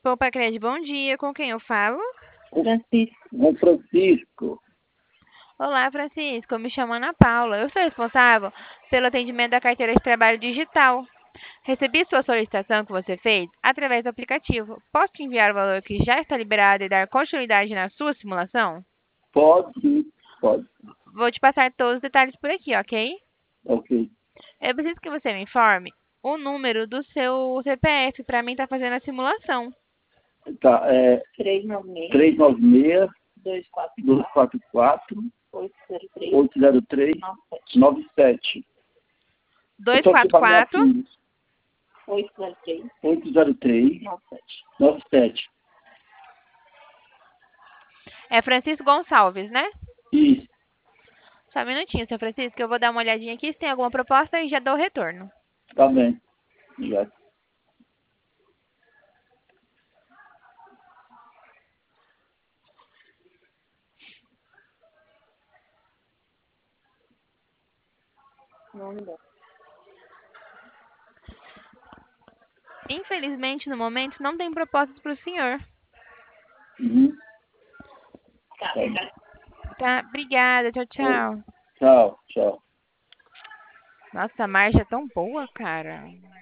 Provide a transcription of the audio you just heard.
Poupa Crédito, bom dia. Com quem eu falo? Com Francisco. Olá, Francisco. Eu me chamo Ana Paula. Eu sou responsável pelo atendimento da carteira de trabalho digital. Recebi sua solicitação que você fez através do aplicativo. Posso te enviar o valor que já está liberado e dar continuidade na sua simulação? Pode, sim, pode. Vou te passar todos os detalhes por aqui, ok? Ok. Eu preciso que você me informe o número do seu CPF para mim estar fazendo a simulação. Tá, 396 244 803 97. Eu só te falar 244 assim, 803 97. é Francisco Gonçalves, né? Isso, Só um minutinho, seu Francisco, que eu vou dar uma olhadinha aqui se tem alguma proposta e já dou o retorno. tá bem. Obrigado. Infelizmente, no momento, não tem propostas para o senhor. Uhum. Tá? Obrigada. Tchau, tchau. Tchau, tchau. Nossa, a margem é tão boa, cara.